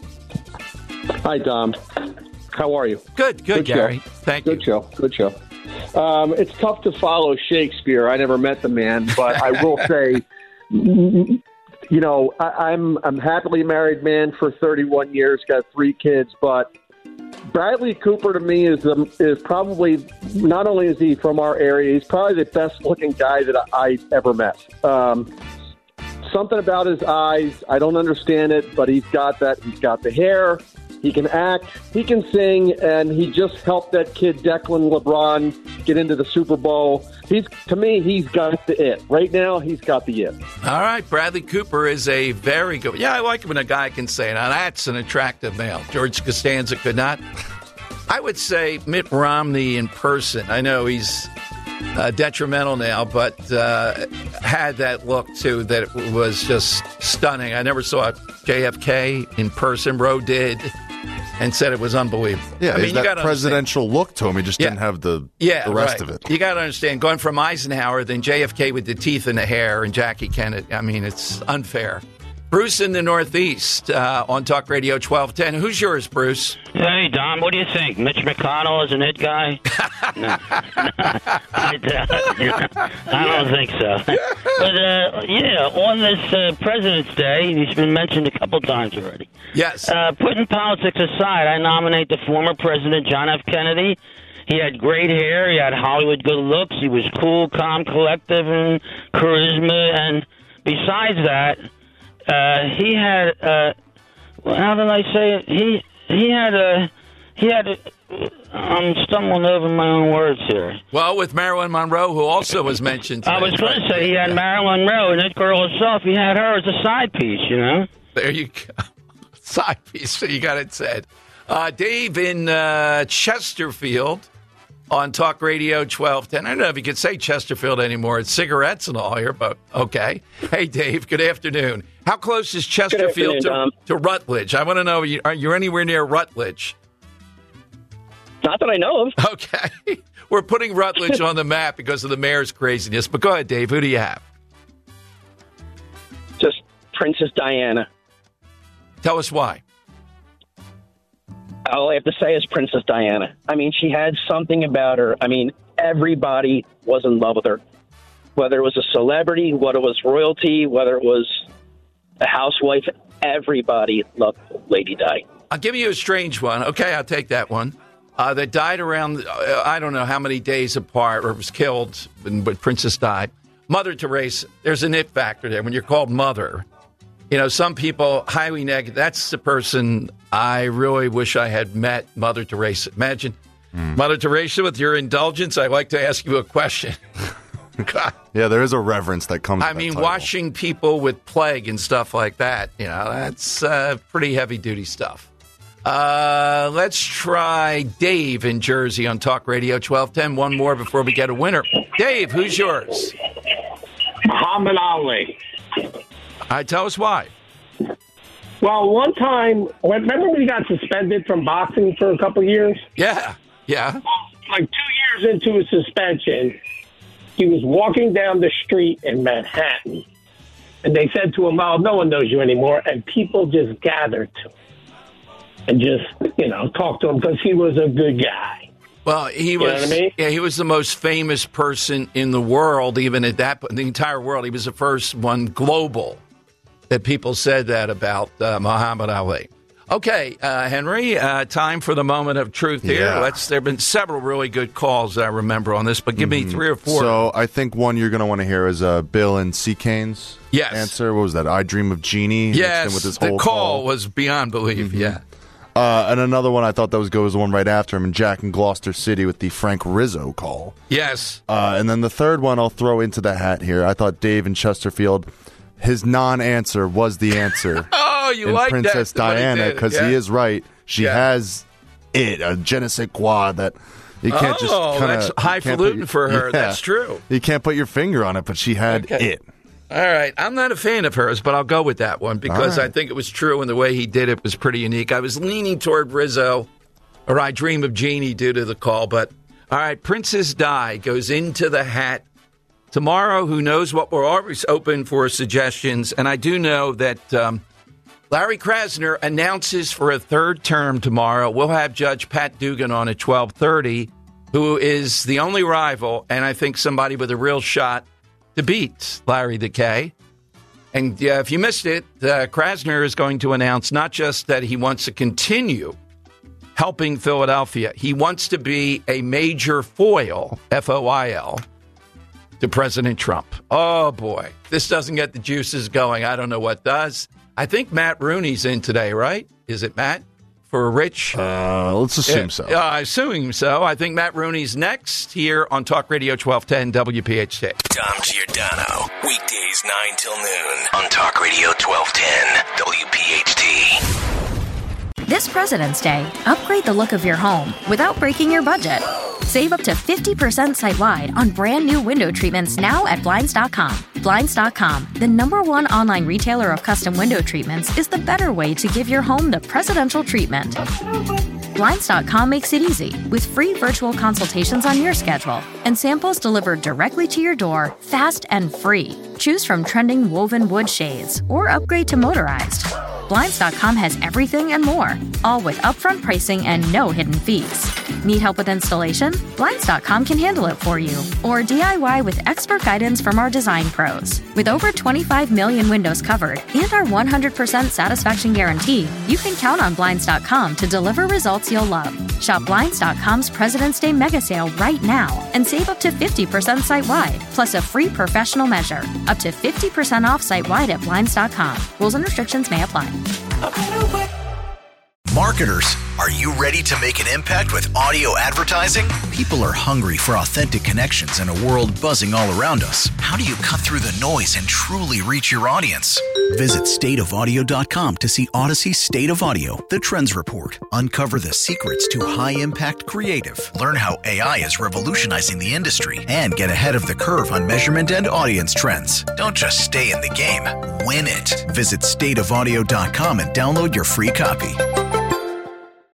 S22: Hi, Dom. How are you?
S6: Good, Gary.
S22: Show.
S6: Thank you.
S22: Good show. It's tough to follow Shakespeare. I never met the man, but I will say, you know, I'm a happily married man for 31 years, got 3 kids, but Bradley Cooper to me is probably, not only is he from our area, he's probably the best looking guy that I ever met. Something about his eyes, I don't understand it, but he's got that. He's got the hair. He can act, he can sing, and he just helped that kid Declan LeBron get into the Super Bowl. To me, he's got the it. Right now, he's got the it.
S6: All right, Bradley Cooper is a very good. Yeah, I like it when a guy can say, now that's an attractive male. George Costanza could not. I would say Mitt Romney in person. I know he's detrimental now, but had that look, too, that was just stunning. I never saw JFK in person. Roe did. And said it was unbelievable.
S9: Yeah, I mean, that presidential look to him. He just didn't have the rest of it.
S6: You got to understand, going from Eisenhower, then JFK with the teeth and the hair, and Jackie Kennedy. I mean, it's unfair. Bruce in the Northeast on Talk Radio 1210. Who's yours, Bruce?
S23: Hey, Don, what do you think? Mitch McConnell is an it guy? No. I don't think so. But, on this President's Day, he's been mentioned a couple times already.
S6: Yes.
S23: Putting politics aside, I nominate the former President John F. Kennedy. He had great hair. He had Hollywood good looks. He was cool, calm, collective, and charisma. And besides that, he had, how did I say it? I'm stumbling over my own words here.
S6: Well, with Marilyn Monroe, who also was mentioned today.
S23: I was going to say he had Marilyn Monroe, and that girl herself, he had her as a side piece, you know?
S6: There you go. Side piece, so you got it said. Dave in Chesterfield on Talk Radio 1210. I don't know if you can say Chesterfield anymore. It's cigarettes and all here, but okay. Hey, Dave, good afternoon. How close is Chesterfield to Rutledge? I want to know, are you anywhere near Rutledge?
S3: Not that I know of.
S6: Okay. We're putting Rutledge on the map because of the mayor's craziness. But go ahead, Dave. Who do you have?
S3: Just Princess Diana.
S6: Tell us why.
S3: All I have to say is Princess Diana. I mean, she had something about her. I mean, everybody was in love with her. Whether it was a celebrity, whether it was royalty, whether it was a housewife, everybody loved Lady Di.
S6: I'll give you a strange one. Okay, I'll take that one. That died around, I don't know how many days apart, or was killed when Princess died. Mother Teresa, there's an it factor there. When you're called mother, you know, some people, highly negative. That's the person I really wish I had met, Mother Teresa. Imagine, Mother Teresa, with your indulgence, I'd like to ask you a question. God.
S9: Yeah, there is a reverence that comes with that title.
S6: Washing people with plague and stuff like that, you know, that's pretty heavy-duty stuff. Let's try Dave in Jersey on Talk Radio 1210. One more before we get a winner. Dave, who's yours?
S4: Muhammad Ali.
S6: All right, tell us why.
S4: Well, one time, remember when he got suspended from boxing for a couple years?
S6: Yeah.
S4: Like 2 years into his suspension, he was walking down the street in Manhattan, and they said to him, "Oh, no one knows you anymore," and people just gathered to him and just, you know, talked to him because he was a good guy.
S6: Well, he was. You know what I mean? Yeah, he was the most famous person in the world, even at that point, the entire world. He was the first one global that people said that about Muhammad Ali. Okay, Henry, time for the moment of truth here.
S9: Yeah.
S6: There have been several really good calls I remember on this, but give me 3 or 4.
S9: So I think one you're going to want to hear is Bill and C. Kane's answer. What was that? I Dream of Jeannie.
S6: Yes,
S9: with his
S6: the
S9: whole
S6: call was beyond belief, yeah.
S9: And another one I thought that was good was the one right after him, Jack in Gloucester City with the Frank Rizzo call.
S6: Yes.
S9: And then the third one I'll throw into the hat here. I thought Dave in Chesterfield, his non-answer was the answer.
S6: Oh, you like
S9: Princess
S6: that?
S9: Diana, because he is right. She has a je ne sais quoi that you can't just kind of...
S6: that's highfalutin for her. That's true.
S9: You can't put your finger on it, but she had it.
S6: All right. I'm not a fan of hers, but I'll go with that one because I think it was true, and the way he did it was pretty unique. I was leaning toward Rizzo or I Dream of Jeannie due to the call, but all right, Princess Di goes into the hat. Tomorrow, who knows what, we're always open for suggestions, and I do know that Larry Krasner announces for a third term tomorrow. We'll have Judge Pat Dugan on at 12:30, who is the only rival, and I think somebody with a real shot to beat Larry the K. And if you missed it, Krasner is going to announce not just that he wants to continue helping Philadelphia, he wants to be a major foil, F-O-I-L, to President Trump. Oh, boy. If this doesn't get the juices going, I don't know what does. I think Matt Rooney's in today, right? Is it Matt? For Rich?
S9: Let's assume so.
S6: Assuming so. I think Matt Rooney's next here on Talk Radio 1210 WPHT.
S5: Dom Giordano. Weekdays 9 till noon on Talk Radio 1210 WPHT.
S17: This President's Day, upgrade the look of your home without breaking your budget. Save up to 50% site-wide on brand new window treatments now at Blinds.com. Blinds.com, the #1 online retailer of custom window treatments, is the better way to give your home the presidential treatment. Blinds.com makes it easy with free virtual consultations on your schedule and samples delivered directly to your door, fast and free. Choose from trending woven wood shades or upgrade to motorized. Blinds.com has everything and more, all with upfront pricing and no hidden fees. Need help with installation? Blinds.com can handle it for you. Or DIY with expert guidance from our design pros. With over 25 million windows covered and our 100% satisfaction guarantee, you can count on Blinds.com to deliver results you'll love. Shop Blinds.com's President's Day mega sale right now and save up to 50% site-wide, plus a free professional measure. Up to 50% off site-wide at Blinds.com. Rules and restrictions may apply.
S5: Marketers, are you ready to make an impact with audio advertising? People are hungry for authentic connections in a world buzzing all around us. How do you cut through the noise and truly reach your audience? Visit stateofaudio.com to see Odyssey's State of Audio, the Trends Report. Uncover the secrets to high-impact creative. Learn how AI is revolutionizing the industry and get ahead of the curve on measurement and audience trends. Don't just stay in the game, win it. Visit stateofaudio.com and download your free copy.